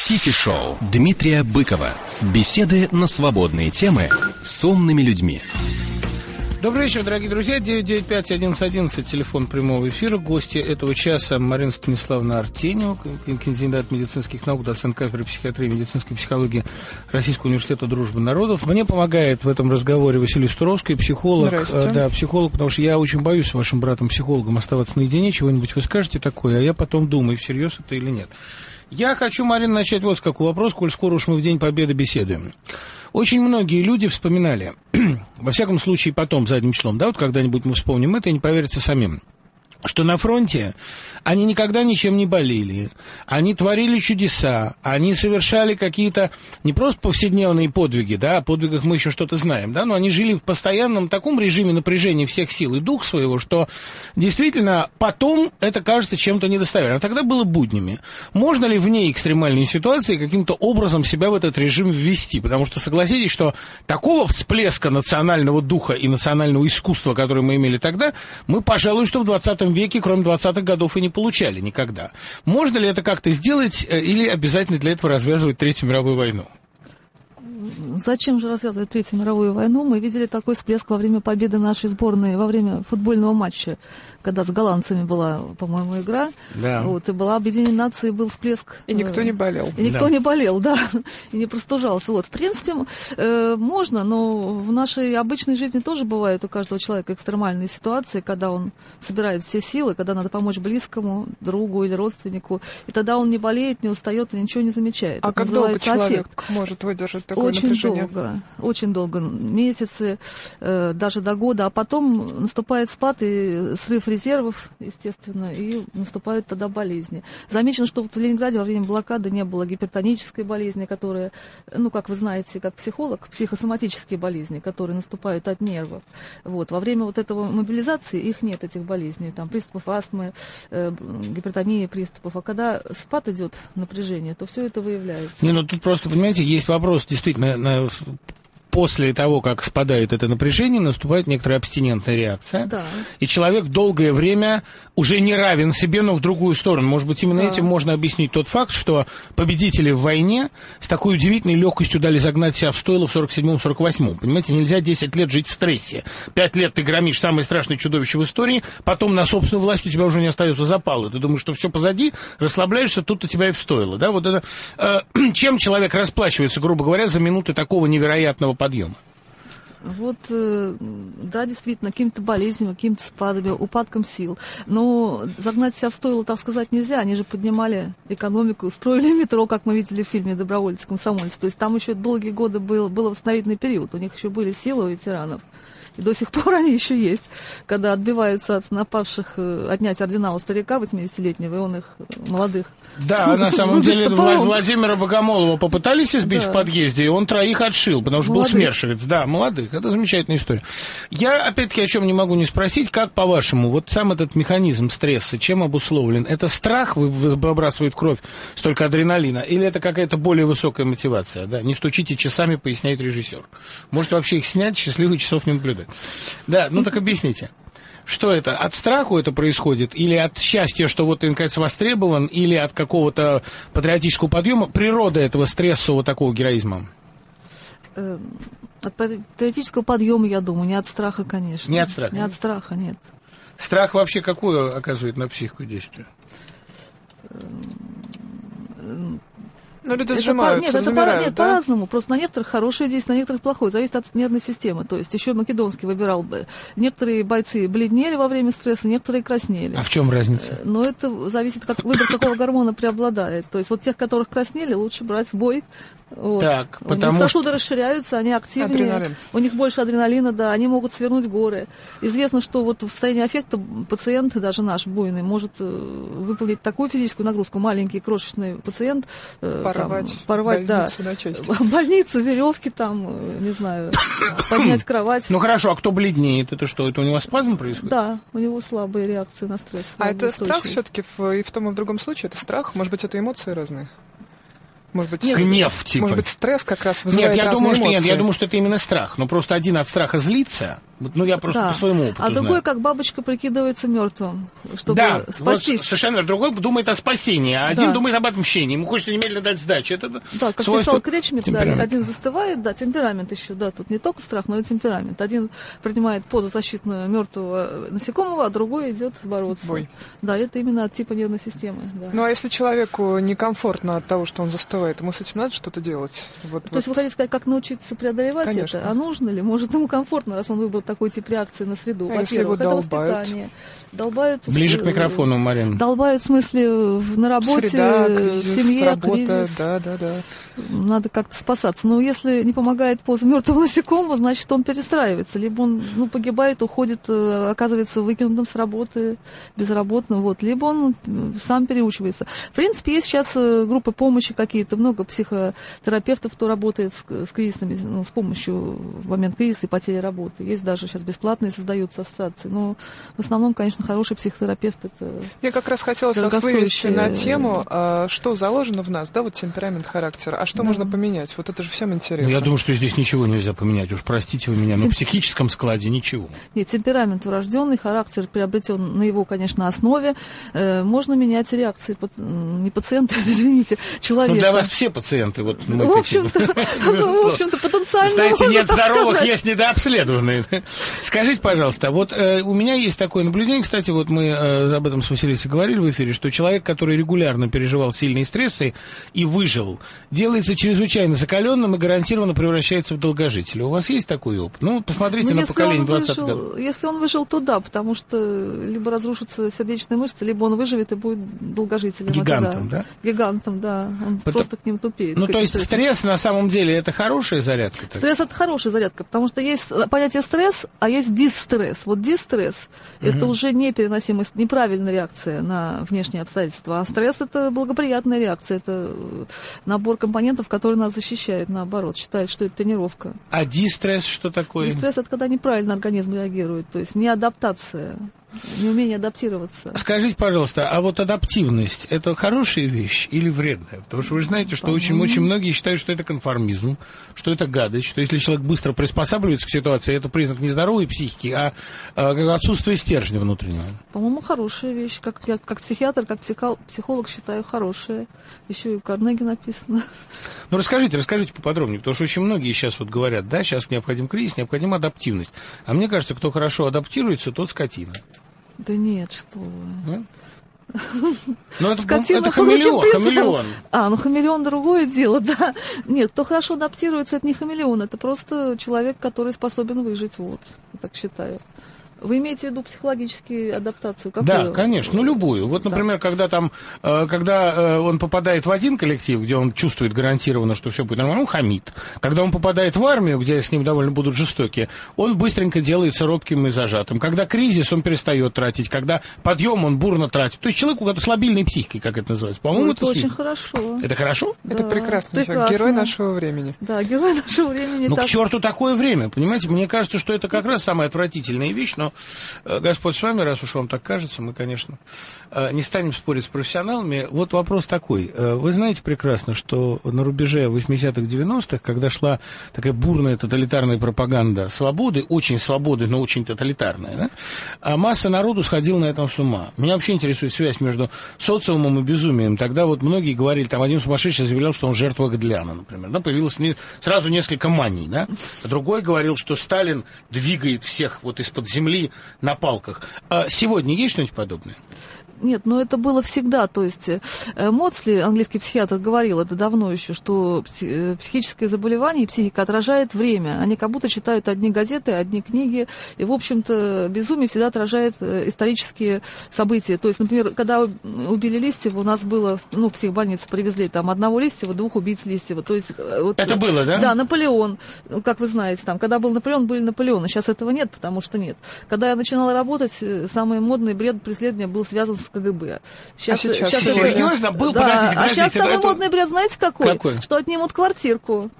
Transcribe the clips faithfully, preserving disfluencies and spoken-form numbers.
Сити-шоу Дмитрия Быкова. Беседы на свободные темы с умными людьми. Добрый вечер, дорогие друзья. девять девять пять одиннадцать одиннадцать, телефон прямого эфира. Гости этого часа: Марина Станиславовна Артенева, кандидат медицинских наук, доцент кафедры психиатрии и медицинской психологии Российского университета дружбы народов. Мне помогает в этом разговоре Василий Стуровский, психолог. Да, психолог, потому что я очень боюсь с вашим братом-психологом оставаться наедине. Чего-нибудь вы скажете такое, а я потом думаю, всерьез это или нет. Я хочу, Марина, начать вот с какого вопроса, коль скоро уж мы в День Победы беседуем. Очень многие люди вспоминали, во всяком случае потом, задним числом, да, вот когда-нибудь мы вспомним это и не поверится самим, что на фронте они никогда ничем не болели, они творили чудеса, они совершали какие-то не просто повседневные подвиги, да, о подвигах мы еще что-то знаем, да, но они жили в постоянном таком режиме напряжения всех сил и дух своего, что действительно потом это кажется чем-то недостоверным. А тогда было буднями. Можно ли вне экстремальной ситуации каким-то образом себя в этот режим ввести? Потому что согласитесь, что такого всплеска национального духа и национального искусства, которое мы имели тогда, мы, пожалуй, что в двадцатом веке, кроме двадцатых годов, и не получали никогда. Можно ли это как-то сделать или обязательно для этого развязывать Третью мировую войну? Зачем же развязывать Третью мировую войну? Мы видели такой всплеск во время победы нашей сборной, во время футбольного матча, когда с голландцами была, по-моему, игра. Да. Вот, и была объединение нации, был всплеск. И никто не болел. И никто да. не болел, да, и не простужался. Вот, в принципе, э, можно, но в нашей обычной жизни тоже бывают у каждого человека экстремальные ситуации, когда он собирает все силы, когда надо помочь близкому, другу или родственнику, и тогда он не болеет, не устает и ничего не замечает. А это как долго человек аффект. может выдержать такое очень напряжение? Очень долго, очень долго, месяцы, э, даже до года, а потом наступает спад и срыв резервов, естественно, и наступают тогда болезни. Замечено, что вот в Ленинграде во время блокады не было гипертонической болезни, которая, ну, как вы знаете, как психолог, психосоматические болезни, которые наступают от нервов. Вот. Во время вот этого мобилизации их нет, этих болезней, там, приступов астмы, э, гипертонии приступов. А когда спад идет напряжение, то все это выявляется. Не, ну тут просто, понимаете, есть вопрос, действительно, на... После того, как спадает это напряжение, наступает некоторая абстинентная реакция. Да. И человек долгое время уже не равен себе, но в другую сторону. Может быть, именно да. этим можно объяснить тот факт, что победители в войне с такой удивительной легкостью дали загнать себя в стойло в сорок седьмом — сорок восьмом. Понимаете, нельзя десять лет жить в стрессе. Пять лет ты громишь самое страшное чудовище в истории, потом на собственную власть у тебя уже не остается запала. Ты думаешь, что все позади, расслабляешься, тут-то тебя и в стойло. Да? Вот это, э, чем человек расплачивается, грубо говоря, за минуты такого невероятного подъема? Вот, да, действительно, какими-то болезнями, какими-то спадами, упадком сил. Но загнать себя в стойло, так сказать, нельзя. Они же поднимали экономику, строили метро, как мы видели в фильме «Добровольцы, комсомольцы». То есть там еще долгие годы был, был восстановительный период. У них еще были силы у ветеранов. И до сих пор они еще есть, когда отбиваются от напавших отнять ордена у старика восьмидесятилетнего, и он их молодых. Да, на самом деле Владимира Богомолова попытались избить да. в подъезде, и он троих отшил, потому что молодых. Был смершевец. Да, молодых. Это замечательная история. Я, опять-таки, о чем не могу не спросить, как, по-вашему, вот сам этот механизм стресса, чем обусловлен? Это страх выбрасывает в кровь столько адреналина, или это какая-то более высокая мотивация? Да? Не стучите часами, поясняет режиссер. Может, вообще их снять, счастливых часов не наблюдать. Да, ну так объясните. Что это? От страха это происходит? Или от счастья, что вот, наконец, востребован? Или от какого-то патриотического подъема? Природа этого стрессового такого героизма? От патриотического подъема, я думаю, не от страха, конечно. Не от страха? Не от страха, нет. Страх вообще какое оказывает на психику действие? Ну, люди сжимаются, Нет, это замирают, по, нет, да? по-разному. Просто на некоторых хорошее действие, на некоторых плохое. Зависит от нервной системы. То есть еще Македонский выбирал бы. Некоторые бойцы бледнели во время стресса, некоторые краснели. А в чем разница? Но это зависит, как выбор какого гормона преобладает. То есть вот тех, которых краснели, лучше брать в бой. Вот. Так, у потому них сосуды что... расширяются, они активнее, Адреналин. У них больше адреналина, да, они могут свернуть горы. Известно, что вот в состоянии аффекта пациент, даже наш буйный, может выполнить такую физическую нагрузку, маленький крошечный пациент, порвать, там, порвать больницу да, на части. Больницу, веревки там, не знаю, поднять кровать. Ну хорошо, а кто бледнеет, это что, это у него спазм происходит? Да, у него слабые реакции на стресс. А это страх все-таки и в том и в другом случае, это страх, может быть, это эмоции разные? Может быть, гнев, типа. Может быть, стресс как раз вызывает Нет, я разные думаю, что эмоции. нет, я думаю, что это именно страх. Но просто один от страха злится, Ну, я просто да. по своему опыту А другой, знаю. как бабочка, прикидывается мертвым, чтобы да, спастись. Вот совершенно. Другой думает о спасении, а да. один думает об отмщении. Ему хочется немедленно дать сдачу. Это да, как свойство... писал Кречмер, да, один застывает, да, темперамент еще, да, тут не только страх, но и темперамент. Один принимает позу защитную мертвого насекомого, а другой идет бороться. Бой. Да, это именно от типа нервной системы. Да. Ну, а если человеку некомфортно от того, что он застывает, ему с этим надо что-то делать? Вот, То вот. есть вы хотите сказать, как научиться преодолевать Конечно. это? А нужно ли? Может, ему комфортно, раз он выбрал такой тип реакции на среду. А если его Во-первых, это долбают? воспитание. Долбают... Ближе с... к микрофону, Марина. Долбают, в смысле, на работе, Среда, в кризис, семье, работа, кризис. да, да, да. Надо как-то спасаться. Но если не помогает поза мертвого насекомого, значит, он перестраивается. Либо он ну, погибает, уходит, оказывается выкинутым с работы, безработным. Вот. Либо он сам переучивается. В принципе, есть сейчас группы помощи какие-то, много психотерапевтов, кто работает с, с кризисными, ну, с помощью в момент кризиса и потери работы. Есть даже сейчас бесплатные создаются ассоциации. Но в основном, конечно, хороший психотерапевт это... Я как раз хотела вас вывести на тему, что заложено в нас, да, вот темперамент характера, а что да. можно поменять? Вот это же всем интересно. Ну, я думаю, что здесь ничего нельзя поменять. Уж простите вы меня, но Тем... в психическом складе ничего. Нет, темперамент врожденный, характер приобретен на его, конечно, основе. Э, можно менять реакции, не пациента, извините, человека. Ну, для вас все пациенты. Вот мы в общем-то, в общем-то, потенциально. Знаете, нет здоровых, есть недообследованные. Скажите, пожалуйста, вот э, у меня есть такое наблюдение, кстати, вот мы э, об этом с Василисой говорили в эфире, что человек, который регулярно переживал сильные стрессы и выжил, делается чрезвычайно закаленным и гарантированно превращается в долгожителя. У вас есть такой опыт? Ну, посмотрите ну, на поколение двадцатых годов. Если он выжил, то да, потому что либо разрушатся сердечные мышцы, либо он выживет и будет долгожителем. Гигантом, да? да? Гигантом, да. Он Потому... просто к ним тупеет. Ну, то есть стресс. стресс на самом деле это хорошая зарядка? Так? Стресс это хорошая зарядка, потому что есть понятие стресс, а есть дистресс. Вот дистресс угу. это уже непереносимость, неправильная реакция на внешние обстоятельства, а стресс это благоприятная реакция, это набор компонентов, которые нас защищают, наоборот, считают, что это тренировка. А дистресс что такое? Дистресс это когда неправильно организм реагирует, то есть не адаптация. Неумение адаптироваться. Скажите, пожалуйста, а вот адаптивность – это хорошая вещь или вредная? Потому что вы же знаете, что очень, очень многие считают, что это конформизм, что это гадость, что если человек быстро приспосабливается к ситуации, это признак не здоровой психики, а, а отсутствие стержня внутреннего. По-моему, хорошая вещь. Как, я, как психиатр, как психолог, психолог считаю, хорошая. Еще и у Карнеги написано. Ну, расскажите, расскажите поподробнее, потому что очень многие сейчас вот говорят, да, сейчас необходим кризис, необходима адаптивность. А мне кажется, кто хорошо адаптируется, тот скотина. Да нет, что вы. Ну, это, это хамелеон, хамелеон. А, ну хамелеон другое дело, да. Нет, кто хорошо адаптируется, это не хамелеон, это просто человек, который способен выжить, вот, я так считаю. Вы имеете в виду психологическую адаптацию? Какую? Да, конечно, ну любую. Вот, например, да. когда там, когда он попадает в один коллектив, где он чувствует гарантированно, что все будет нормально, он хамит. Когда он попадает в армию, где с ним довольно будут жестокие, он быстренько делается робким и зажатым. Когда кризис, он перестает тратить. Когда подъем, он бурно тратит. То есть человек, у которого слабильной психикой, как это называется. По-моему, ну, это, это очень хорошо. Это хорошо? Да, это прекрасно. прекрасно. Герой нашего времени. Да, герой нашего времени. Ну, так... к черту такое время, понимаете? Мне кажется, что это как раз самая отвратительная вещь, но Господь с вами, раз уж вам так кажется, мы, конечно, не станем спорить с профессионалами. Вот вопрос такой. Вы знаете прекрасно, что на рубеже восьмидесятых-девяностых, когда шла такая бурная тоталитарная пропаганда свободы, очень свободы, но очень тоталитарная, да, а масса народу сходила на этом с ума. Меня вообще интересует связь между социумом и безумием. Тогда вот многие говорили, там один сумасшедший заявлял, что он жертва Гдляна, например. Да, появилось не, сразу несколько маний, да. А другой говорил, что Сталин двигает всех вот из-под земли на палках. А сегодня есть что-нибудь подобное? Нет, но это было всегда. То есть Моцли, английский психиатр, говорил это давно еще, что психическое заболевание и психика отражает время. Они как будто читают одни газеты, одни книги. И, в общем-то, безумие всегда отражает исторические события. То есть, например, когда убили Листьева, у нас было, ну, в психбольницу привезли там одного Листьева, двух убийц Листьева. То есть, вот, это было, да? Да, Наполеон, как вы знаете, там, когда был Наполеон, были Наполеоны. Сейчас этого нет, потому что нет. Когда я начинала работать, самый модный бред преследования был связан с КГБ. Сейчас, а сейчас, сейчас серьезно? Это... Был, да. подождите, подождите. А сейчас самый это... модный бред, знаете, какой? какой? Что отнимут квартирку.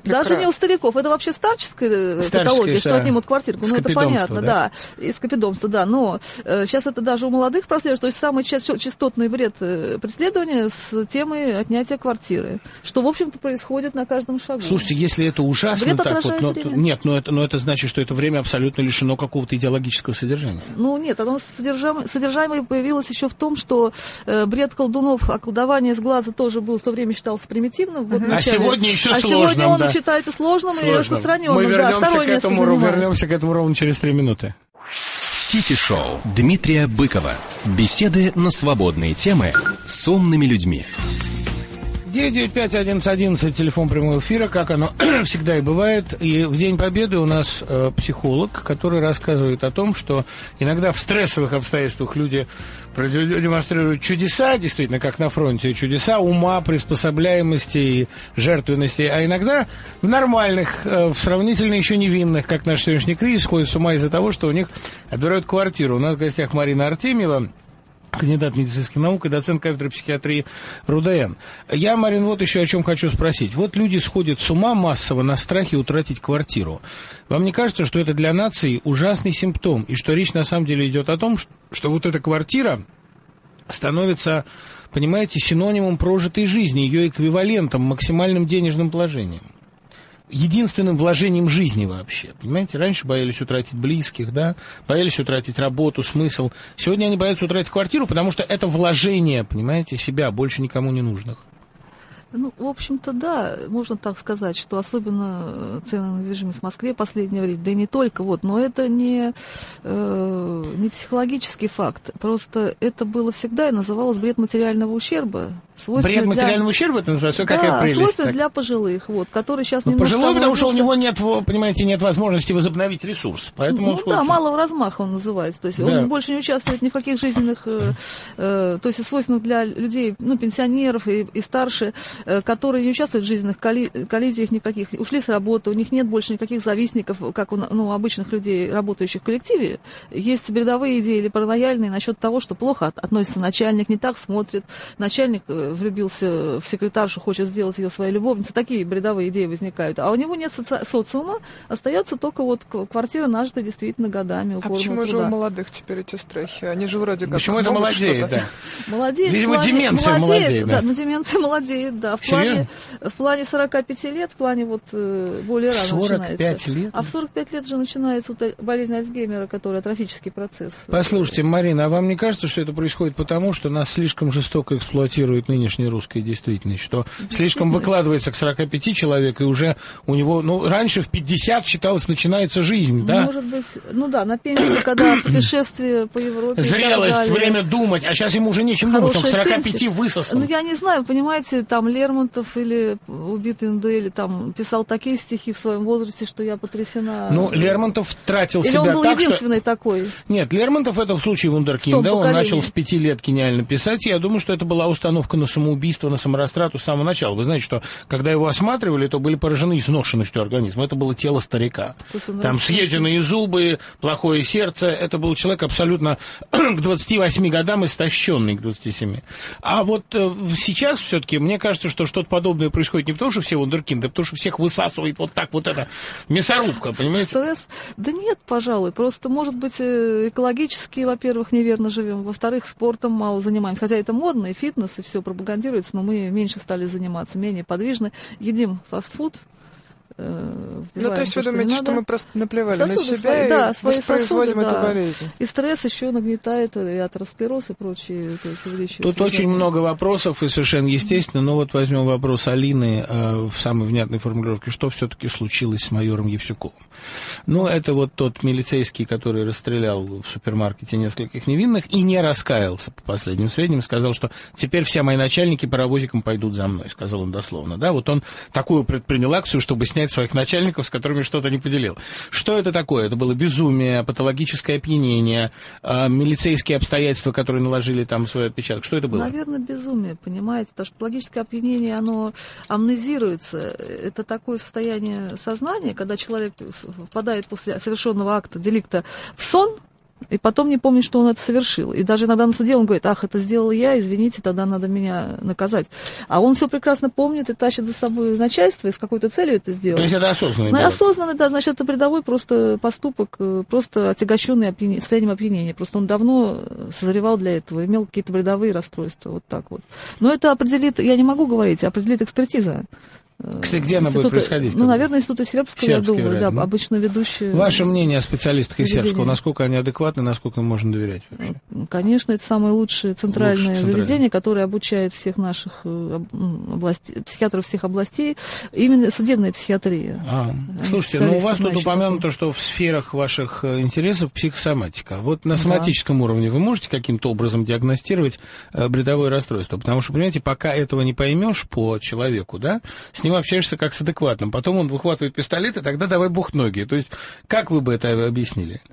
Прекрасно. Даже не у стариков. Это вообще старческая патология, что да. отнимут квартирку. Ну, это понятно, да. да. И скопидомство, да. Но э, сейчас это даже у молодых прослеживается. То есть самый частотный бред преследования с темой отнятия квартиры. Что, в общем-то, происходит на каждом шагу. Слушайте, если это ужасно, бред так вот, но, время. нет, но это, но это значит, что это время абсолютно лишено какого-то идеологического содержания. Ну, нет, оно содержам... содержимое появилось еще в том, что э, бред колдунов, околдование с глаза тоже был в то время считался примитивным. Вот, uh-huh. А сегодня еще а сложным, сегодня он да. считается сложным, сложным и распространенным. Мы вернемся, да, к этому, вернемся к этому ровно через три минуты. Сити-шоу Дмитрия Быкова. Беседы на свободные темы с умными людьми. девять девять пять одиннадцать одиннадцать, телефон прямого эфира, как оно всегда и бывает. И в День Победы у нас э, психолог, который рассказывает о том, что иногда в стрессовых обстоятельствах люди демонстрируют чудеса, действительно, как на фронте, чудеса ума, приспособляемости и жертвенности, а иногда в нормальных, э, в сравнительно еще невинных, как наш сегодняшний кризис, сходят с ума из-за того, что у них отбирают квартиру. У нас в гостях Марина Артемьева, кандидат медицинских наук и доцент кафедры психиатрии РУДН. Я, Марин, вот еще о чем хочу спросить. Вот люди сходят с ума массово на страхе утратить квартиру. Вам не кажется, что это для нации ужасный симптом, и что речь на самом деле идет о том, что вот эта квартира становится, понимаете, синонимом прожитой жизни, ее эквивалентом, максимальным денежным вложением? Единственным вложением жизни вообще, понимаете? Раньше боялись утратить близких, да, боялись утратить работу, смысл. Сегодня они боятся утратить квартиру, потому что это вложение, понимаете, себя, больше никому не нужных. Ну, в общем-то, да, можно так сказать, что особенно цены на недвижимость в Москве в последнее время, да и не только, вот, но это не, э, не психологический факт, просто это было всегда и называлось бред материального ущерба. Бред материального для... ущерба это называется? Да, какая прелесть. свойственно так. для пожилых, вот, которые сейчас ну, немножко... Пожилой, потому что у него нет, понимаете, нет возможности возобновить ресурс, поэтому... Ну да, малого размаха он называется, то есть да. он больше не участвует ни в каких жизненных, э, э, то есть свойственных для людей, ну, пенсионеров и, и старше, которые не участвуют в жизненных колли- коллизиях никаких, ушли с работы, у них нет больше никаких завистников, как у ну, обычных людей, работающих в коллективе. Есть бредовые идеи или паранояльные насчет того, что плохо относится начальник, не так смотрит, начальник влюбился в секретаршу, хочет сделать ее своей любовницей. Такие бредовые идеи возникают. А у него нет соци- социума, остается только вот квартира, нажитая действительно годами. А почему же у молодых теперь эти страхи? Они же вроде как... Почему это молодеет, да? Молодеет. Видимо, деменция молодеет, да. Да, ну деменция молодеет, да. В плане, в плане сорока пяти лет, в плане вот более рано сорок пять начинается. лет? А в сорок пять лет же начинается болезнь Альцгеймера, которая атрофический процесс. Послушайте, Марина, а вам не кажется, что это происходит потому, что нас слишком жестоко эксплуатирует нынешняя русская действительность, что слишком выкладывается к сорока пяти человек, и уже у него, ну, раньше в пятьдесят считалось, начинается жизнь, да? Может быть, ну да, на пенсии, когда путешествие по Европе. Зрелость, время думать, а сейчас ему уже нечем думать, он к сорока пяти высосан. Ну, я не знаю, понимаете, там Лермонтов или убитый эн дэ эль там писал такие стихи в своем возрасте, что я потрясена. Ну, Лермонтов тратил или себя так, что... он был единственный что... такой? Нет, Лермонтов это в случае вундеркинда, он начал с пяти лет гениально писать, и я думаю, что это была установка на самоубийство, на саморастрату с самого начала. Вы знаете, что когда его осматривали, то были поражены изношенностью организма. Это было тело старика. Там съеденные зубы, плохое сердце. Это был человек абсолютно к двадцати восьми годам истощенный, к двадцати семи. А вот э, сейчас все-таки мне кажется, что что-то подобное происходит не потому, что все вундеркинды, а потому что всех высасывает вот так вот эта мясорубка, понимаете? Стресс? Да нет, пожалуй. Просто, может быть, экологически, во-первых, неверно живем. Во-вторых, спортом мало занимаемся. Хотя это модно, и фитнес, и все пропагандируется, но мы меньше стали заниматься, менее подвижны. Едим фастфуд. Ну, то есть вы думаете, что мы просто наплевали сосуды на себя свои, и да, воспроизводим сосуды, эту да. болезнь? И стресс еще нагнетает, и атеросклероз и прочие, то есть увеличивается. Тут очень много вопросов, и совершенно естественно, но вот возьмем вопрос Алины э, в самой внятной формулировке, что все-таки случилось с майором Евсюковым. Ну, это вот тот милицейский, который расстрелял в супермаркете нескольких невинных и не раскаялся, по последним сведениям, сказал, что теперь все мои начальники паровозиком пойдут за мной, сказал он дословно, да, вот он такую предпринял акцию, чтобы снять своих начальников, с которыми что-то не поделил. Что это такое? Это было безумие, патологическое опьянение, э, милицейские обстоятельства, которые наложили там свой отпечаток. Что это было? Наверное, безумие, понимаете, потому что патологическое опьянение, оно амнезируется. Это такое состояние сознания, когда человек впадает после совершенного акта, деликта в сон, И потом не помнит, что он это совершил. И даже иногда на суде он говорит: ах, это сделал я, извините, тогда надо меня наказать. А он все прекрасно помнит и тащит за собой начальство, и с какой-то целью это сделал. То есть это осознанный? Ну, осознанный, да, значит, это рядовой просто поступок, просто отягощенный опьяни... состоянием опьянения. Просто он давно созревал для этого, имел какие-то бредовые расстройства, вот так вот. Но это определит, я не могу говорить, определит экспертиза. Кстати, где она будет происходить? Ну, наверное, института Сербского, я думаю, вряд, да, да, обычно ведущие. Ваше мнение о специалистах из Сербского, насколько они адекватны, насколько им можно доверять вообще? Конечно, это самое лучшее центральное Лучше центральное. заведение, которое обучает всех наших областей, психиатров всех областей, именно судебная психиатрия. А, слушайте, ну у вас тут упомянуто, что в сферах ваших интересов психосоматика. Вот на соматическом да. уровне вы можете каким-то образом диагностировать бредовое расстройство? Потому что, понимаете, пока этого не поймешь по человеку, да, с ним общаешься как с адекватным. Потом он выхватывает пистолет, и тогда давай бухноги. То есть, как вы бы это объяснили?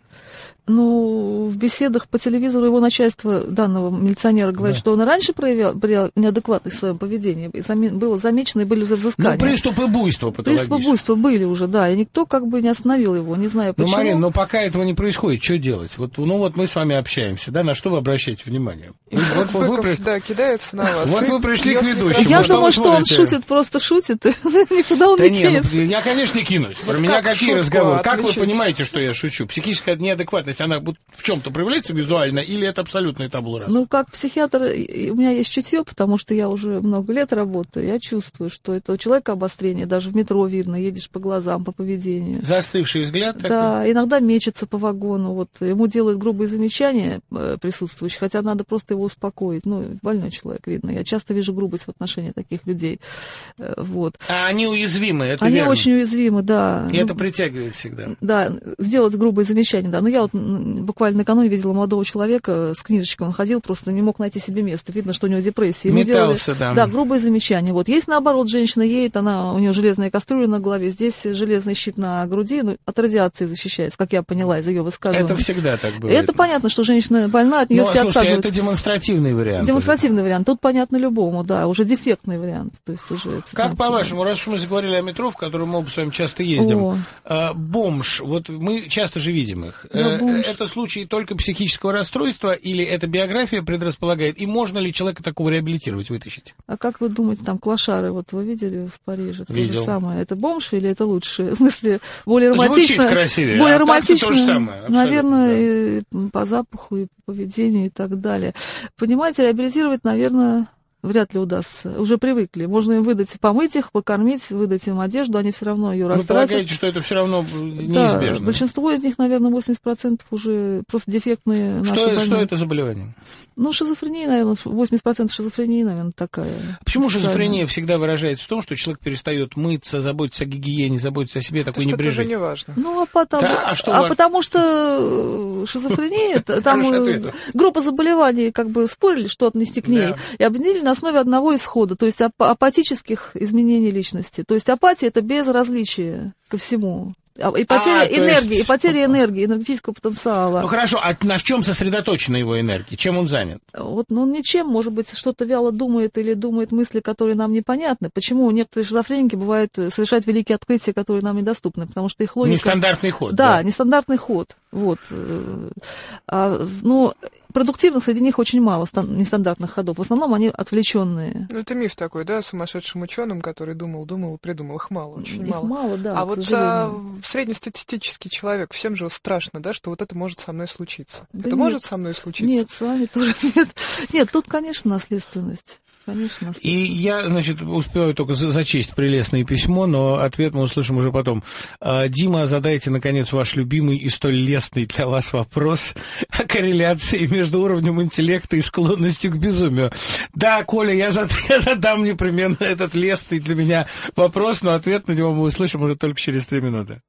Ну, в беседах по телевизору его начальство данного милиционера говорит, да. что он и раньше проявлял, проявлял неадекватность в своем поведении. И заме, было замечено, и были уже взыскания. Ну, приступы буйства патологические. Приступы буйства были уже, да. И никто как бы не остановил его, не знаю почему. Ну, Марина, но пока этого не происходит, что делать? Вот, ну, вот мы с вами общаемся, да, на что вы обращаете внимание? Вот, вот вы, да, кидается на вас. Вот вы пришли к ведущему. Я думаю, что он шутит, просто шутит, никуда он не кинется. Я, конечно, не кинусь. Про меня какие разговоры? Как вы понимаете, что я шучу? Психическая неадекватность, она в чем-то проявляется визуально, или это абсолютный табула раса? Ну, как психиатр, у меня есть чутье, потому что я уже много лет работаю, я чувствую, что это у человека обострение, даже в метро видно, едешь по глазам, по поведению. Застывший взгляд такой? Да, иногда мечется по вагону, вот, ему делают грубые замечания присутствующие, хотя надо просто его успокоить, ну, больной человек, видно, я часто вижу грубость в отношении таких людей, вот. А они уязвимы, это Они верно? очень уязвимы, да. И ну, это притягивает всегда? Да, сделать грубые замечания, да, но я вот буквально накануне видела молодого человека с книжечкой, он ходил, просто не мог найти себе место. Видно, что у него депрессия. Ему Метался, делали, да. Да, грубые замечания. Вот есть наоборот, женщина едет, она, у нее железная кастрюля на голове, здесь железный щит на груди, ну, от радиации защищается, как я поняла из ее высказывания. Это всегда так бывает. Это понятно, что женщина больна, от нее все слушайте, отсаживают. Это демонстративный вариант. Демонстративный вариант. Тут понятно любому, да, уже дефектный вариант. То есть уже как по-вашему, раз уж мы заговорили о метро, в котором мы оба с вами часто ездим, э, бомж, вот мы часто же видим их. Да, э, это случай только психического расстройства или эта биография предрасполагает? И можно ли человека такого реабилитировать, вытащить? А как вы думаете, там клошары, вот вы видели в Париже? Видел. То же самое. Это бомж или это лучше? В смысле, более романтично? Звучит красивее, более а романтично, то же самое. Наверное, да. и по запаху, и по поведению, и так далее. Понимаете, реабилитировать, наверное... Вряд ли удастся. Уже привыкли. Можно им выдать, помыть их, покормить, выдать им одежду, они все равно ее растратят. Вы полагаете, что это все равно неизбежно? Да, большинство из них, наверное, восемьдесят процентов уже просто дефектные наши что, больные. Что это заболевание? Ну, шизофрения, наверное, восемьдесят процентов шизофрении, наверное, такая. Почему шизофрения всегда выражается в том, что человек перестает мыться, заботиться о гигиене, заботиться о себе, такой это небрежный? Это уже не важно. Ну, а потому, да, а что а важно? потому что шизофрения, там группа заболеваний, как бы спорили, что отнести к ней, и объединили на основе одного исхода, то есть ап- апатических изменений личности. То есть апатия – это безразличие ко всему. И потеря а, энергии, есть... и потеря энергии, энергетического потенциала. Ну хорошо, а на чем сосредоточена его энергия? Чем он занят? Вот, ну он ничем, может быть, что-то вяло думает или думает мысли, которые нам непонятны. Почему некоторые шизофреники бывают совершают великие открытия, которые нам недоступны, потому что их логика... Нестандартный ход. Да, да. нестандартный ход. Вот. А, ну, продуктивных среди них очень мало нестандартных ходов. В основном они отвлеченные. Ну, это миф такой, да, сумасшедшим ученым, который думал, думал и придумал. Их мало, очень их мало. мало, да. А вот а, среднестатистический человек, всем же страшно, да, что вот это может со мной случиться. Да это нет, может со мной случиться? Нет, с вами тоже нет. Нет, тут, конечно, наследственность. Конечно. И я, значит, успеваю только зачесть прелестное письмо, но ответ мы услышим уже потом. Дима, задайте, наконец, ваш любимый и столь лестный для вас вопрос о корреляции между уровнем интеллекта и склонностью к безумию. Да, Коля, я, зад... я задам непременно этот лестный для меня вопрос, но ответ на него мы услышим уже только через три минуты.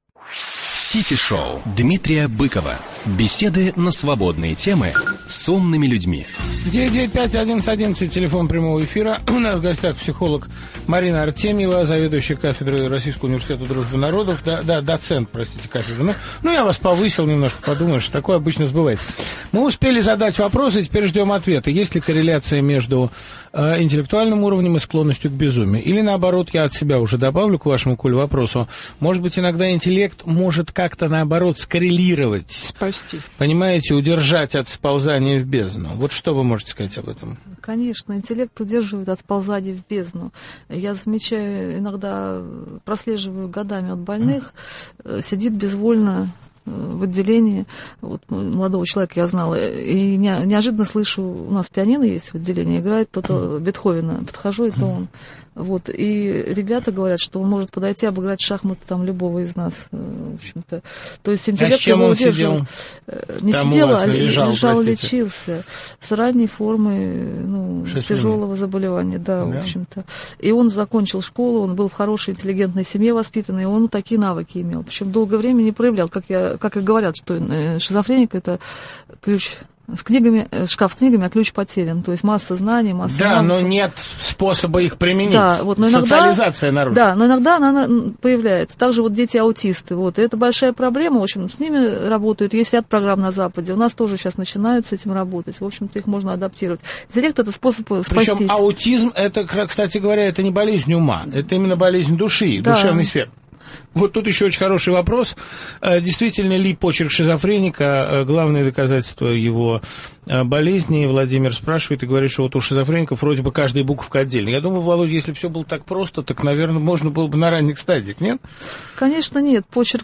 Сити-шоу Дмитрия Быкова. Беседы на свободные темы с умными людьми. девять девять пять одиннадцать одиннадцать, телефон прямого эфира. У нас в гостях психолог Марина Артемьева, заведующая кафедрой Российского университета дружбы народов. Да, да, доцент, простите, кафедры. Ну, ну, я вас повысил немножко, подумаешь, такое обычно сбывается. Мы успели задать вопросы, теперь ждем ответа. Есть ли корреляция между э, интеллектуальным уровнем и склонностью к безумию? Или наоборот, я от себя уже добавлю к вашему, Коль, вопросу. Может быть, иногда интеллект может как-то наоборот скоррелировать. Спасти. Понимаете, удержать от сползания в бездну. Вот что вы можете сказать об этом? Конечно, интеллект удерживает от сползания в бездну. Я замечаю, иногда прослеживаю годами от больных, сидит безвольно в отделении. Вот молодого человека я знала, и неожиданно слышу, у нас пианино есть в отделении, играет кто-то Бетховена. Подхожу, это он. Вот, и ребята говорят, что он может подойти, обыграть шахматы там любого из нас, в общем-то. То есть интеллект а с чем его он удерживал. Сидел? Не там сидел, а лежал, лежал, лечился с ранней формой, ну, тяжелого заболевания, да, да, в общем-то. И он закончил школу, он был в хорошей, интеллигентной семье воспитанный, и он такие навыки имел. Причем долгое время не проявлял, как, я, как и говорят, что шизофреник — это ключ... С книгами, шкаф с книгами, а ключ потерян. То есть масса знаний, масса Да, навыков. Но нет способа их применить. Да, вот, но иногда, социализация нарушена. Да, но иногда она появляется. Также вот дети-аутисты. Вот, и это большая проблема. В общем, с ними работают. Есть ряд программ на Западе. У нас тоже сейчас начинают с этим работать. В общем-то, их можно адаптировать. Интеллект — это способ спастись. Причем аутизм, это, кстати говоря, это не болезнь ума. Это именно болезнь души, да. Душевной сферы. Вот тут еще очень хороший вопрос. Действительно ли почерк шизофреника главное доказательство его болезни? Владимир спрашивает и говорит, что вот у шизофреников вроде бы каждая буковка отдельно. Я думаю, Володя, если бы все было так просто, так, наверное, можно было бы на ранних стадиях, нет? Конечно, нет. Почерк,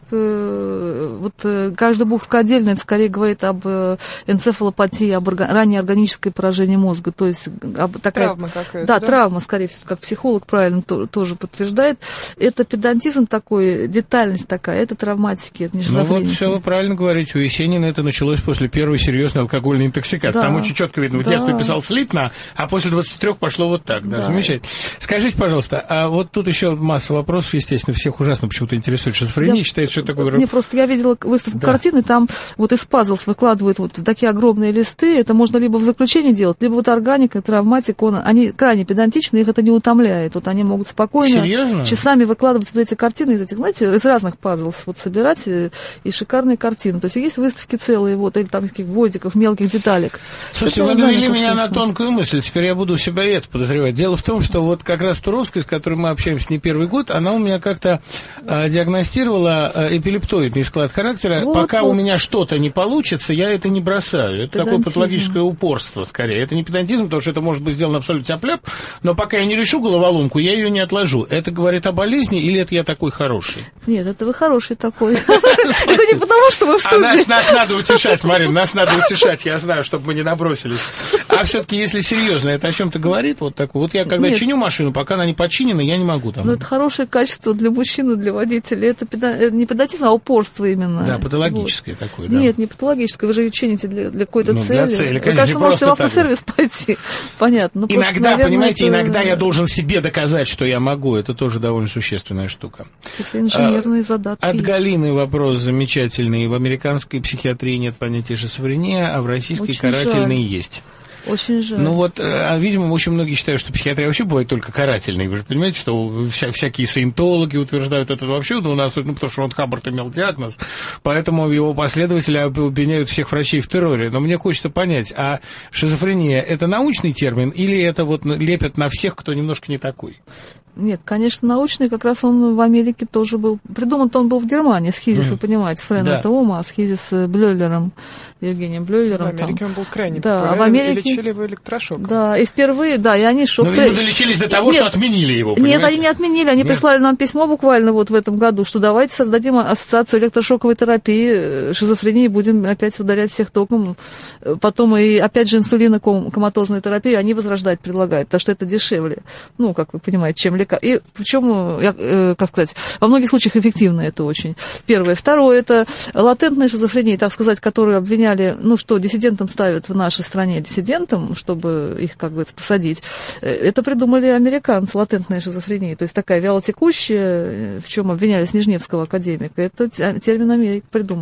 вот каждая буковка отдельно, это скорее говорит об энцефалопатии, об раннее органическое поражение мозга. То есть об такая... Травма какая-то, да? Да, травма, скорее всего, как психолог правильно тоже подтверждает. Это педантизм такой, детальность такая, это травматики, это не шизофрения. Ну вот все вы правильно говорите, у Есенина это началось после первой серьезной алкогольной интоксикации. Да. Там очень четко видно, в да. детстве писал слитно, а после двадцати трёх пошло вот так. Да, да. Замечательно. Скажите, пожалуйста, а вот тут еще масса вопросов, естественно, всех ужасно почему-то интересует шизофрения, считает, что это такое... Мне просто, я видела выставку да. картины, там вот из пазлов выкладывают вот такие огромные листы, это можно либо в заключении делать, либо вот органика, травматика, он, они крайне педантичны, их это не утомляет. Вот они могут спокойно Серьезно? часами выкладывать вот эти картины из этих, знаете, из разных пазлов вот собирать и, и шикарные картины. То есть есть выставки целые, вот, или там таких гвоздиков, мелких деталек. Слушайте, вы навели меня на тонкую мысль, теперь я буду себя и это подозревать. Дело в том, что вот как раз Туровская, с которой мы общаемся не первый год, она у меня как-то э, диагностировала э, эпилептоидный склад характера. Вот, Пока вот. у меня что-то не получится, я это не бросаю. Это педантизм. Такое патологическое упорство, скорее. Это не педантизм, потому что это может быть сделано абсолютно тяп-ляп, но пока я не решу головоломку, я ее не отложу. Это говорит о болезни или это я такой хороший? Нет, это вы хороший такой. Это не потому, что вы в студии. А нас надо утешать, Марин, нас надо утешать, я знаю, чтобы мы не набросились. А все-таки, если серьезно, это о чем-то говорит? Вот такое. Вот я когда Нет. чиню машину, пока она не починена, я не могу там. Ну, это хорошее качество для мужчины, для водителя. Это педа... не педантизм, а упорство именно. Да, патологическое вот. такое, да. Нет, не патологическое, вы же ее чините для, для какой-то ну, цели. Для цели, вы, конечно, конечно, можете в автосервис пойти. Понятно. Но иногда, просто, наверное, понимаете, это... иногда я должен себе доказать, что я могу. Это тоже довольно существенная штука. Это инженерные а, задатки. От Галины вопрос замечательный. В американской психиатрии нет понятия шизофрения, а в российской Очень карательные жаль. есть. Очень жаль. Ну вот, а, видимо, очень многие считают, что психиатрия вообще бывает только карательной. Вы же понимаете, что вся, всякие саентологи утверждают это вообще, ну, у нас, ну, потому что Рон Хаббард имел диагноз, поэтому его последователи обвиняют всех врачей в терроре. Но мне хочется понять, а шизофрения – это научный термин или это вот лепят на всех, кто немножко не такой? Нет, конечно, научный, как раз он в Америке тоже был. Придуман-то он был в Германии, с Хизис, mm. вы понимаете, Френ да. это ума, с Хизис Блёлером, Евгением Блёлером. В Америке там. он был крайне да, популярен, а в Америке... и лечили его электрошоком. Да, и впервые, да, и они шок. Но, видимо, долечились до того, нет, что отменили его, понимаете? Нет, они не отменили, они нет. прислали нам письмо буквально вот в этом году, что давайте создадим ассоциацию электрошоковой терапии, шизофрении, будем опять ударять всех током. Потом и опять же инсулинокоматозную терапию они возрождать предлагают, потому что это дешевле, ну, как вы понимаете, чем лекарство. И причем, как сказать, во многих случаях эффективно это очень. Первое. Второе, это латентная шизофрения, так сказать, которую обвиняли, ну, что диссидентам ставят в нашей стране, диссидентам, чтобы их, как бы, посадить. Это придумали американцы, латентная шизофрения. То есть такая вялотекущая, в чем обвиняли Снежневского академика. Это термин Америка придумала.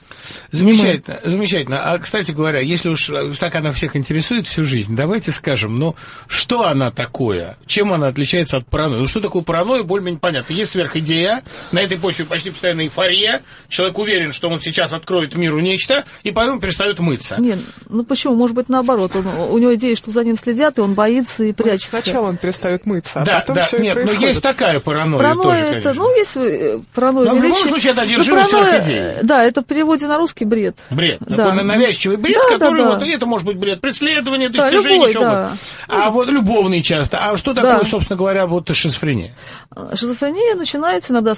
Замечательно, замечательно. А, кстати говоря, если уж так она всех интересует всю жизнь, давайте скажем, ну, что она такое? Чем она отличается от паранойи? Ну, что такое паранойя, более-менее понятно. Есть сверхидея, на этой почве почти постоянно эйфория, человек уверен, что он сейчас откроет миру нечто, и потом перестает мыться. Нет, ну почему? Может быть, наоборот. Он, у него идея, что за ним следят, и он боится и прячется. Сначала он перестает мыться, а да, потом да, все нет, происходит. Но есть такая паранойя, паранойя тоже, это, конечно. ну, есть паранойя но величия. в любом случае, это одержимость сверхидеей. Да, это в переводе на русский бред. Бред. Да. Такой навязчивый бред, да, который да, вот, да. это может быть бред преследования, Да, достижения, любой, чего да. А вот любовный часто. А что такое, да. собственно говоря, вот шизофрения? Шизофрения начинается иногда,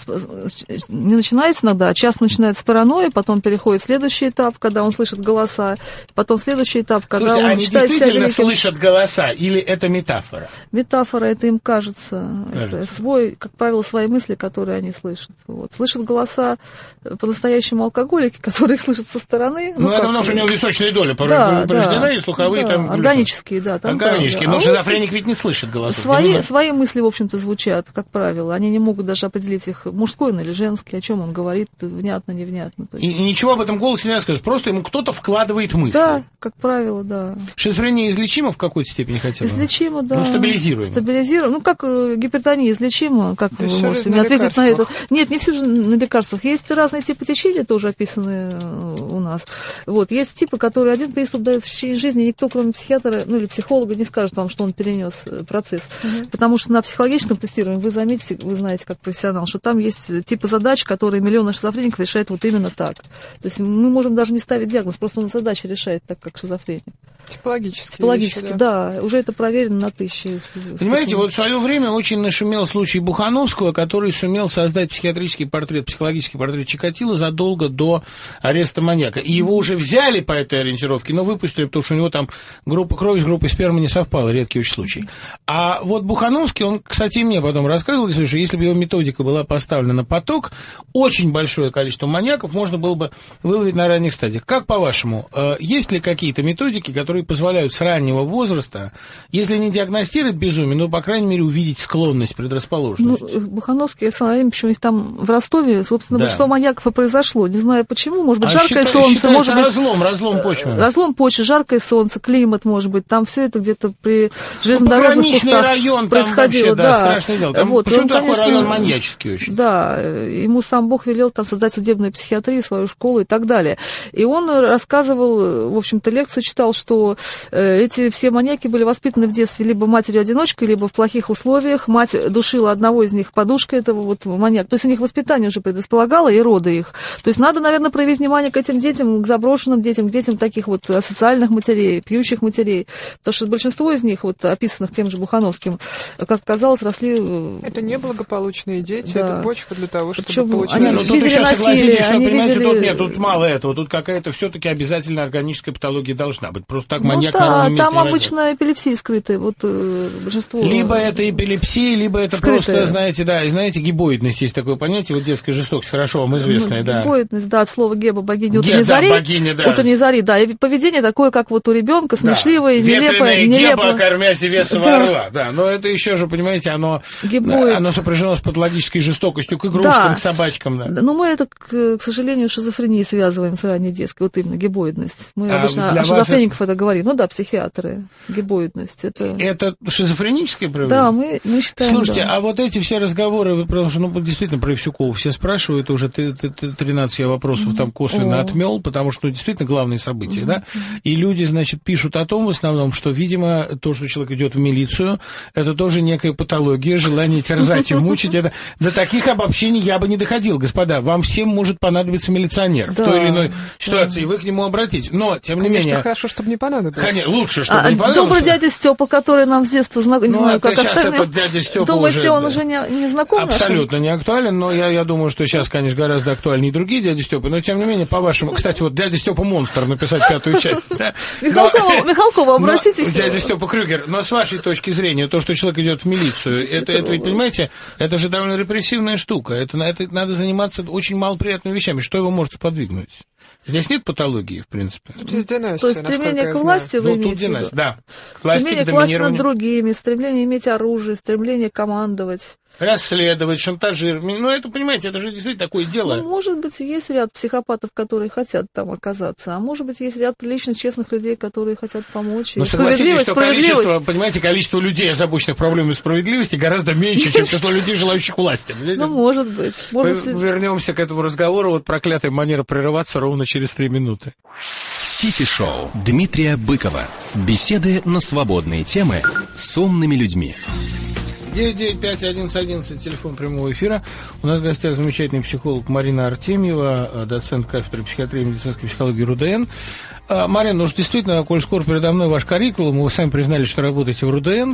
не начинается иногда, а часто начинается с паранойи, потом переходит в следующий этап, когда он слышит голоса, потом следующий этап, когда Слушайте, он они считает себя действительно великим. слышат голоса или это метафора? Метафора, это им кажется. кажется. Это свой, как правило, свои мысли, которые они слышат. Вот. Слышат голоса по-настоящему алкоголики, которые их слышат со стороны. Ну, ну это как, потому что у него височные доли да, повреждены, да, и слуховые да, там... органические, да. Там органические, правда. но А шизофреник ведь не слышит голосов. Свои, свои мысли, в общем-то, звучат, как правило. Они не могут даже определить их, мужской он или женский, о чем он говорит, внятно, невнятно. То есть... И, и ничего об этом голосе не расскажешь, просто ему кто-то вкладывает мысли. Да, как правило, да. Шизофрения излечима в какой-то степени хотя бы? Излечима, да. Ну, стабилизируема. Стабилизируема. Ну, как э, гипертония излечима, как То вы есть можете на мне ответить на это? лекарствах? Нет, не все же на лекарствах. Есть разные типы течения, тоже описаны у нас. Вот. Есть типы, которые один приступ дают в течение жизни, никто, кроме психиатра, ну, или психолога, не скажет вам, что он перенес процесс. Угу. Потому что на психологическом тестировании вы заметите, вы знаете, как профессионал, что там есть типы задач, которые миллионы шизофреников решают вот именно так. То есть мы можем даже не ставить диагноз, просто он задачи решает так, как шизофреник. Типологически. Типологически, вещи, да. да. Уже это проверено на тысячи. Понимаете, вот в свое время очень нашумел случай Бухановского, который сумел создать психиатрический портрет, психологический портрет Чикатило задолго до ареста маньяка. И его уже взяли по этой ориентировке, но выпустили, потому что у него там группа крови с группой спермы не совпала, редкий очень случай. А вот Бухановский, он, кстати, мне потом рассказывал, что если бы его методика была поставлена на поток, очень большое количество маньяков можно было бы выловить на ранних стадиях. Как по-вашему, есть ли какие-то методики, которые позволяют с раннего возраста, если не диагностировать безумие, но, по крайней мере, увидеть склонность, предрасположенность? Ну, Бухановский, Александр Владимирович, у них там в Ростове, собственно, да. большинство маньяков и произошло. Не знаю почему, может быть, а жаркое считай, солнце, может быть... разлом, разлом почвы. Разлом почвы, жаркое солнце, климат, может быть, там все это где-то при железнодорожных кустах район, происходило. Вообще, да, да, страшное дело. Там вот, почему-то он, такой конечно, район маньяческий очень. Да, ему сам Бог велел там создать судебную психиатрию, свою школу и так далее. И он рассказывал, в общем-то, лекцию читал, что эти все маньяки были воспитаны в детстве либо матерью-одиночкой, либо в плохих условиях. Мать душила одного из них подушкой, этого вот маньяка. То есть у них воспитание уже предрасполагало и роды их. То есть надо, наверное, проявить внимание к этим детям, к заброшенным детям, к детям таких вот асоциальных матерей, пьющих матерей. Потому что большинство из них, вот описанных тем же Бухановским, как казалось, росли... Это неблагополучные дети, да. это почва для того, чтобы Причем получить... Они ну, тут видели еще согласитесь, что, они понимаете, видели... тут нет, тут мало этого, тут какая-то все-таки обязательно органическая патология должна быть. Просто так ну, маньяк да, на ровном месте там не обычно возьмет. Эпилепсия скрытая, вот э, большинство... Либо это эпилепсия, либо это скрытая. Просто, знаете, да, и знаете, гибоидность есть такое понятие, вот детская жестокость, хорошо вам известная, ну, да. Гибоидность, да, от слова геба, богиня утренней Ге, зари. Да, богиня, да. Утренней зари, да, и поведение такое, как вот у ребенка, смешливое, да. нелепое, нелепое. Геба, кормясь весом да. орла, да, но это еще же, понимаете, оно, Гибоид. оно сопряжено с патологической жестокостью к игрушкам, да. к собачкам, да. Но мы это, к, к сожалению, шизофренией связываем с ранней детской, вот именно гибоидность. Мы а обычно о шизофреников это... это говорим. Ну да, психиатры, гибоидность. Это, это шизофреническое проявление? Да, мы, мы считаем, Слушайте, да. а вот эти все разговоры, потому что, ну, действительно, про Евсюкова все спрашивают, уже тринадцать я вопросов mm-hmm. там косвенно oh. отмел, потому что, ну, действительно, главные события, mm-hmm. да, и люди, значит, пишут о том, в основном, что, видимо, то, что человек идет в милицию, это тоже некая патология, желание терзать и мучить, это, до таких обобщений я бы не доходил, господа, вам всем может понадобиться милиционер да, в той или иной ситуации, да. и вы к нему обратитесь, но, тем не Конечно, менее... хорошо, чтобы не понадобилось. Конечно, лучше, чтобы а, не понадобилось. Добрый дядя Степа, который нам с детства знак... ну, не знаю, как сейчас остальные... этот дядя Степа Думаете, уже... он уже не, не знаком Абсолютно нашим? не актуален, но я, я думаю, что сейчас, конечно, гораздо актуальнее другие дяди Степы, но тем не менее, по-вашему, кстати, вот дядя Степа монстр написать пятую часть. Михалкова, обратитесь. Дядя Степа Крюгер, но с вашей точки зрения, то, что человек идет в милицию, это, это ведь, понимаете, это же довольно репрессивная штука, это, это надо заниматься очень малоприятными вещами, что его может сподвигнуть? Здесь нет патологии, в принципе. Здесь династия, То есть стремление к власти вы ну, имеете тут династия, да. К власти, стремление к власти над другими, стремление иметь оружие, стремление командовать. Расследовать, шантажировать. Ну, это, понимаете, это же действительно такое дело. Ну, может быть, есть ряд психопатов, которые хотят там оказаться, а может быть, есть ряд приличных, честных людей, которые хотят помочь. Но согласитесь, что количество, понимаете, количество людей, озабоченных проблемой справедливости, гораздо меньше, чем число людей, желающих власти. Ну, может быть. Вернемся к этому разговору. Вот проклятая манера прерываться ровно через три минуты. Сити-шоу Дмитрия Быкова. Беседы на свободные темы с умными людьми. девять девять пять одиннадцать одиннадцать, телефон прямого эфира. У нас в гостях замечательный психолог Марина Артемьева, доцент кафедры психиатрии и медицинской психологии РУДН. Марина, ну уж действительно, коль скоро передо мной ваш curriculum, вы сами признали, что работаете в РУДН.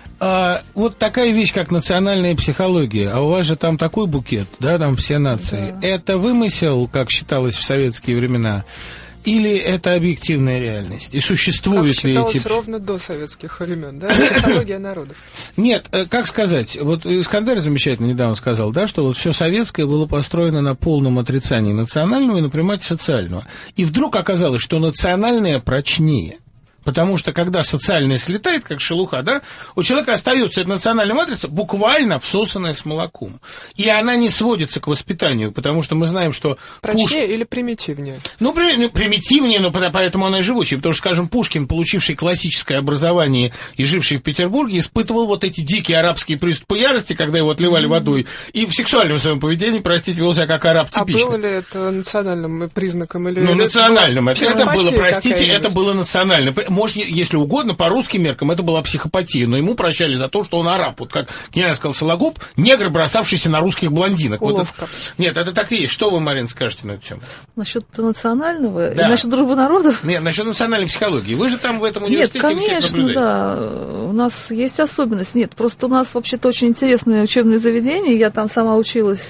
А, вот такая вещь, как национальная психология, а у вас же там такой букет, да, там все нации. Да. Это вымысел, как считалось в советские времена? Или это объективная реальность? И существует ли эти... Как считалось ровно до советских времен, да? Психология народов. Нет, как сказать, вот Искандер замечательно недавно сказал, да, что вот все советское было построено на полном отрицании национального и на примате социального. И вдруг оказалось, что национальное прочнее. Потому что, когда социальное слетает, как шелуха, да, у человека остается эта национальная матрица буквально всосанная с молоком. И она не сводится к воспитанию, потому что мы знаем, что... Прочнее Пуш... или примитивнее? Ну, при... ну, примитивнее, но поэтому она и живучая. Потому что, скажем, Пушкин, получивший классическое образование и живший в Петербурге, испытывал вот эти дикие арабские приступы ярости, когда его отливали mm-hmm. водой, и в сексуальном своем поведении, простите, вел себя как араб типично. А было ли это национальным признаком? Или ну, это национальным. Это, это было, простите, это какая-нибудь? было национальным. Может, если угодно, по русским меркам это была психопатия, но ему прощали за то, что он араб. Вот как князь сказал Сологуб, негр, бросавшийся на русских блондинок. Вот это... Нет, это так и есть. Что вы, Марин, скажете на эту тему? Насчет национального да. и насчет дружбы народов? Нет, насчет национальной психологии. Вы же там в этом университете Нет, конечно, всех наблюдаете. Да. У нас есть особенность. Нет, просто у нас вообще-то очень интересное учебное заведение. Я там сама училась,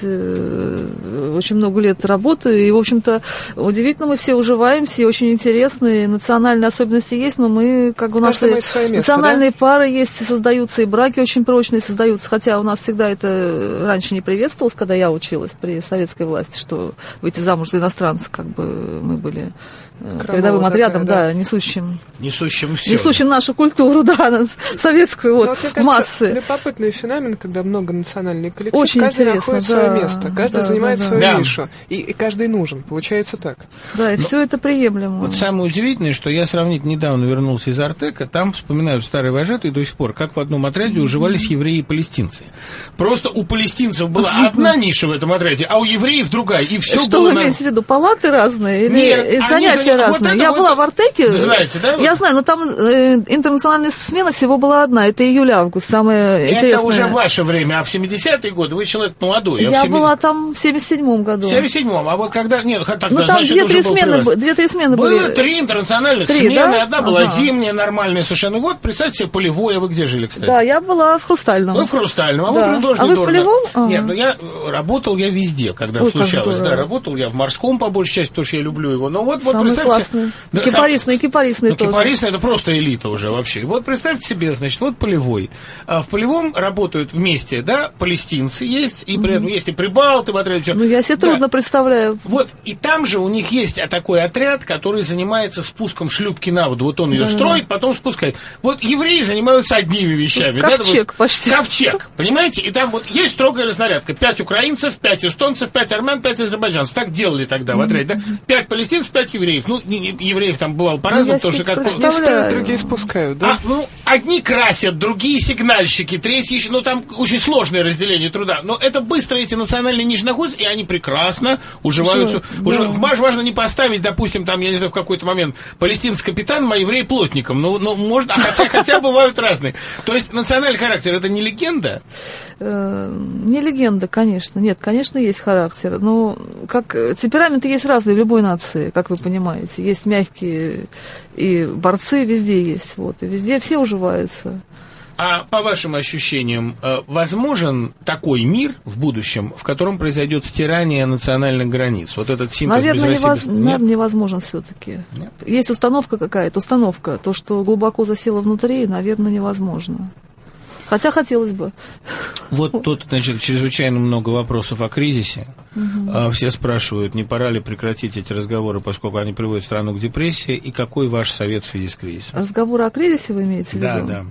очень много лет работаю. И, в общем-то, удивительно, мы все уживаемся, и очень интересные национальные особенности есть, но мы как у нас и место, национальные да? пары есть, создаются, и браки очень прочные создаются, хотя у нас всегда это раньше не приветствовалось, когда я училась при советской власти, что выйти замуж за иностранца, как бы мы были Крамола передовым отрядом, такая, да, да, несущим, несущим, все, несущим нашу культуру, да, советскую, вот, вот, массы. Любопытный феномен, когда многонациональный коллектив, очень каждый находит да, свое место, каждый да, занимает да, свою да. нишу, и, и каждый нужен, получается так. Да, и Но, все это приемлемо. Вот самое удивительное, что я сравнительно недавно вернулся из Артека, там вспоминают старые вожатые до сих пор, как в одном отряде уживались евреи и палестинцы. Просто у палестинцев была одна ниша в этом отряде, а у евреев другая, и все что было... Что вы имеете в виду, палаты разные? Или Нет, занятия они... разные? Вот я вот... была в Артеке, вы знаете, да? Я знаю, но там э, интернациональная смена всего была одна, это июль-август, самое это интересное. Это уже ваше время, а в семидесятые годы вы человек молодой. Я, я семидесятых... была там в семьдесят седьмом году. В семьдесят седьмом, а вот когда... Нет, тогда, ну, там значит, две-три уже смены, был две-три смены было были. Было три интернациональных три, смены, да? одна была ага. зимняя, нормальная совершенно. Вот, представьте себе, полевое, вы где жили, кстати? Да, я была в Хрустальном. Вы в Хрустальном, а да. вот Рудожный А вы Дорно. В Полевом? Ага. Нет, ну я работал я везде, когда Ой, случалось. Да, работал я в морском, по большей части, потому что я люблю его. Но вот, вот представьте... Самый да, кипарисный, кипарисный ну, тоже. Кипарисный, это просто элита уже вообще. Вот представьте себе, значит, вот полевой. А в полевом работают вместе, да, палестинцы есть, и при этом mm-hmm. есть и прибалты в отряде. Ну, я себе да. трудно представляю. Вот, и там же у них есть такой отряд, который занимается спуском шлюпки на воду. Вот он ее mm-hmm. строит, потом спускает. Вот евреи занимаются одними вещами. Ковчег да, вот, почти. Ковчег, понимаете? И там вот есть строгая разнарядка. Пять украинцев, пять эстонцев, пять армян, пять азербайджанцев. Так делали тогда mm-hmm. в отряде, да? Пять палестинцев, пять евреев. Ну, не, не, евреев там бывало по-разному, ну, тоже как... Одни ставят, другие спускают, да? А, ну, одни красят, другие сигнальщики, третьи еще... Ну, там очень сложное разделение труда. Но это быстро эти национальные ниши находятся, и они прекрасно уживаются. Да. Уже, в МАШ важно не поставить, допустим, там, я не знаю, в какой-то момент палестинский капитан, а еврей плотником. Ну, ну можно, а хотя, хотя бывают разные. То есть национальный характер — это не легенда? Не легенда, конечно. Нет, конечно, есть характер. Но как темпераменты есть разные в любой нации, как вы понимаете. Есть мягкие и борцы, везде есть. Вот, и везде все уживаются. А по вашим ощущениям, возможен такой мир в будущем, в котором произойдет стирание национальных границ? Вот этот синтез Наверное, без России... Невоз... Наверное, невозможен все-таки. Есть установка какая-то, установка. То, что глубоко засело внутри, наверное, невозможно. Хотя хотелось бы. Вот тут, значит, чрезвычайно много вопросов о кризисе. Угу. Все спрашивают, не пора ли прекратить эти разговоры, поскольку они приводят страну к депрессии, и какой ваш совет в связи с кризисом? Разговоры о кризисе вы имеете в виду? Да, да.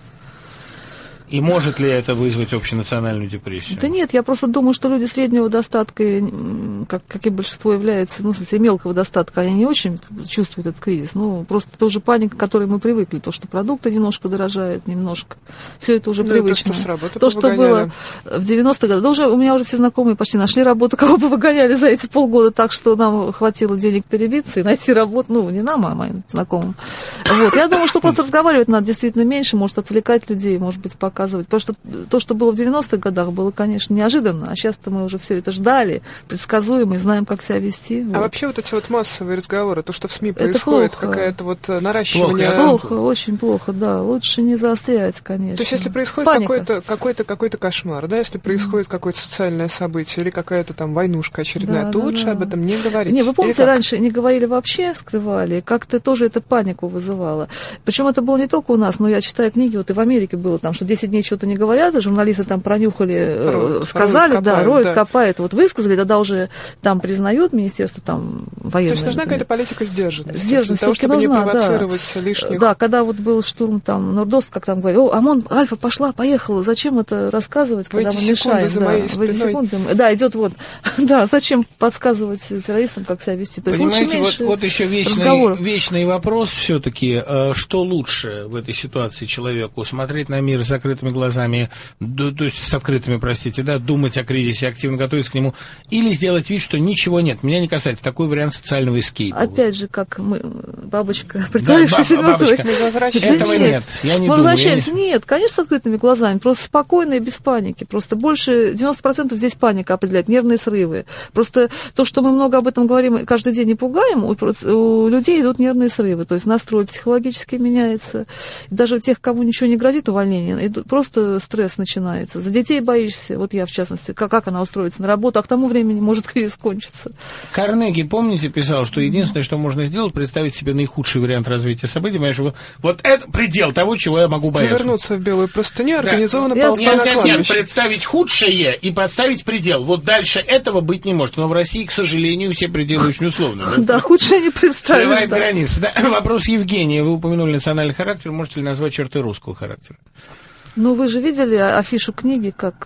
И может ли это вызвать общенациональную депрессию? Да нет, я просто думаю, что люди среднего достатка, как, как и большинство является, ну, в смысле, мелкого достатка, они не очень чувствуют этот кризис. Ну, просто это уже паника, к которой мы привыкли. То, что продукты немножко дорожают, немножко. Все это уже да, привычно. То, что, с работы то, что было в девяностых годах. Да, уже у меня уже все знакомые почти нашли работу, кого бы выгоняли за эти полгода, так что нам хватило денег перебиться и найти работу. Ну, не нам, а моим знакомым. Вот. Я думаю, что просто разговаривать надо действительно меньше, может отвлекать людей, может быть, пока Потому что то, что было в девяностых годах, было, конечно, неожиданно. А сейчас-то мы уже все это ждали, предсказуемо, и знаем, как себя вести. Вот. А вообще вот эти вот массовые разговоры, то, что в СМИ происходит, какая-то вот наращивание... Плохо, плохо, очень плохо, да. Лучше не заострять, конечно. То есть, если происходит какой-то, какой-то, какой-то кошмар, да, если происходит mm. какое-то социальное событие или какая-то там войнушка очередная, да, то да, лучше да. об этом не говорить. Не, вы помните, раньше не говорили вообще, скрывали, как-то тоже это панику вызывало. Причем это было не только у нас, но я читаю книги, вот и в Америке было там, что десять дней что-то не говорят, а журналисты там пронюхали, роют, сказали, роют, да, копают, роют, да. копают, вот высказали, тогда уже там признают министерство там военное. То есть нужна какая-то политика сдержанности, сдержанность для того, чтобы нужна, не провоцировать да. лишних... Да, когда вот был штурм там Нордост, как там говорили, о, ОМОН, Альфа пошла, поехала, зачем это рассказывать, в когда мы мешаем? За да, моей в эти секунды. Да, идет вот, да, зачем подсказывать террористам, как себя вести? То есть понимаете, лучше меньше вот, вот еще вечный, вечный вопрос все-таки, что лучше в этой ситуации человеку, смотреть на мир с закрытыми глазами, то есть с открытыми, простите, да, думать о кризисе, активно готовиться к нему, или сделать вид, что ничего нет. Меня не касается такой вариант социального эскейпа. Опять же, как мы, бабочка, притворившаяся да, бабочка. Этого нет. нет, я не мы думаю. Возвращаемся. Не... Нет, конечно, с открытыми глазами, просто спокойно и без паники. Просто больше, девяносто процентов здесь паника определяет, нервные срывы. Просто то, что мы много об этом говорим, каждый день не пугаем, у, у людей идут нервные срывы, то есть настрой психологически меняется. Даже у тех, кому ничего не грозит увольнение, идут, просто стресс начинается. За детей боишься, вот я в частности, как, как она устроится на работу, а к тому времени может кризис кончиться. Карнеги, помните, писал, что единственное, что можно сделать, представить себе наихудший вариант развития событий, понимаешь, вот, вот это предел того, чего я могу бояться. Завернуться в белую простыню, да. организованно нет, ползти на нет, нет, представить худшее и подставить предел. Вот дальше этого быть не может. Но в России, к сожалению, все пределы очень условны. Да, да худшее не представить. Срывает да. границы. Да. Вопрос Евгения. Вы упомянули национальный характер. Можете ли назвать черты русского характера? Ну, вы же видели афишу книги, как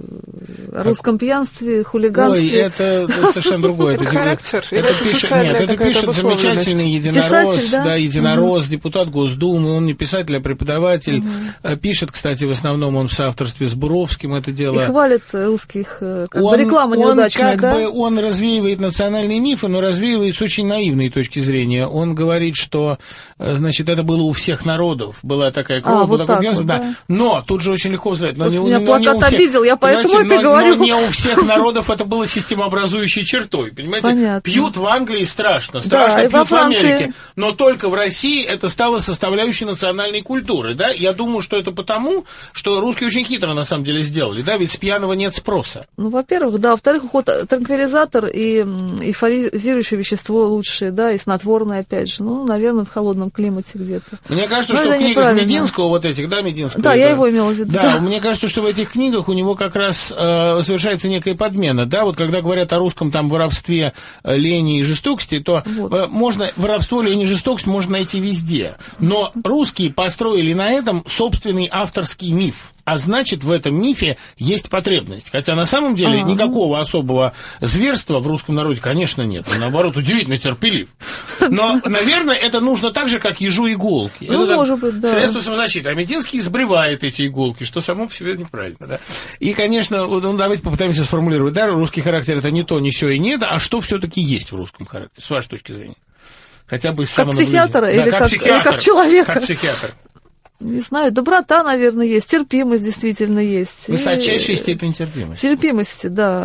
о русском пьянстве, хулиганстве. Ой, это, это совершенно другое. Это характер? Это, это пишет, нет, это пишет замечательный единорос, Писатель, да? Да, единорос, угу. депутат Госдумы, он не писатель, а преподаватель. Угу. Пишет, кстати, в основном он в соавторстве с Буровским это дело. И хвалит русских, как он, бы реклама неудачная, он, как да? бы, он развеивает национальные мифы, но развеивает с очень наивной точки зрения. Он говорит, что, значит, это было у всех народов. Была такая кровь, а, был вот такой так пьянство, вот, да. да. Но тут же очень легко взять. Но не, меня но плакат не у всех, обидел, я поэтому это но, говорю. Но не у всех народов это было системообразующей чертой. Понимаете? Понятно. Пьют в Англии страшно, страшно да, пьют в Америке. Но только в России это стало составляющей национальной культуры. Да? Я думаю, что это потому, что русские очень хитро на самом деле сделали. Да? Ведь с пьяного нет спроса. Ну, во-первых, да. Во-вторых, уход транквилизатор и эйфоризирующее вещество лучшее, да, и снотворное, опять же. Ну, наверное, в холодном климате где-то. Мне кажется, но что в книгах Мединского, вот этих, да, Мединского. Да, это, я его имела в виду. Да, да, мне кажется, что в этих книгах у него как раз э, совершается некая подмена, да, вот когда говорят о русском там воровстве, лени и жестокости, то вот. э, можно, воровство, лень и жестокость можно найти везде, но русские построили на этом собственный авторский миф. А значит, в этом мифе есть потребность. Хотя на самом деле А-а-а. никакого особого зверства в русском народе, конечно, нет. Он, наоборот, удивительно терпелив. Но, наверное, это нужно так же, как ежу иголки. Ну, это может быть, да. Средство самозащиты. А Мединский сбривает эти иголки, что само по себе неправильно. Да? И, конечно, ну, давайте попытаемся сформулировать. Да, русский характер – это не то, не сё и нет, а что все-таки есть в русском характере, с вашей точки зрения? Хотя бы из как психиатра да, или, как, как, психиатр, или как человека? Как психиатр. Не знаю, доброта, наверное, есть, терпимость действительно есть. Высочайшая и... степень терпимости. Терпимости, да.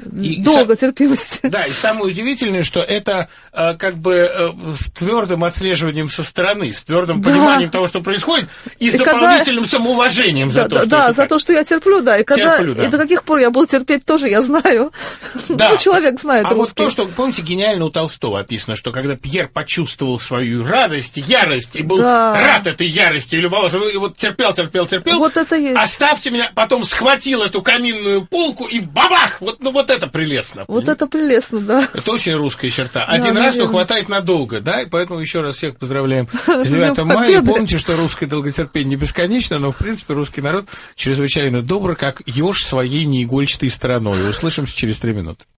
И долго са... терпимости. Да, и самое удивительное, что это э, как бы э, с твердым отслеживанием со стороны, с твердым да. пониманием того, что происходит, и, и с когда... дополнительным самоуважением да, за то, да, что Да, это за так. то, что я терплю, да. И, когда... терплю, да. и до каких пор я буду терпеть, тоже я знаю. Да. Ну, человек знает А русский. вот то, что, помните, гениально у Толстого описано, что когда Пьер почувствовал свою радость, ярость, и был да. рад этой ярости, и любовался, и вот терпел, терпел, терпел, вот это есть. Оставьте меня, потом схватил эту каминную полку и бабах! Вот, ну, вот это прелестно. Вот это прелестно, да. Это очень русская черта. Один да, раз, но наверное. хватает надолго, да, и поэтому еще раз всех поздравляем с девятым мая. И помните, что русское долготерпение не бесконечно, но, в принципе, русский народ чрезвычайно добр, как еж своей неигольчатой стороной. Услышимся через три минуты.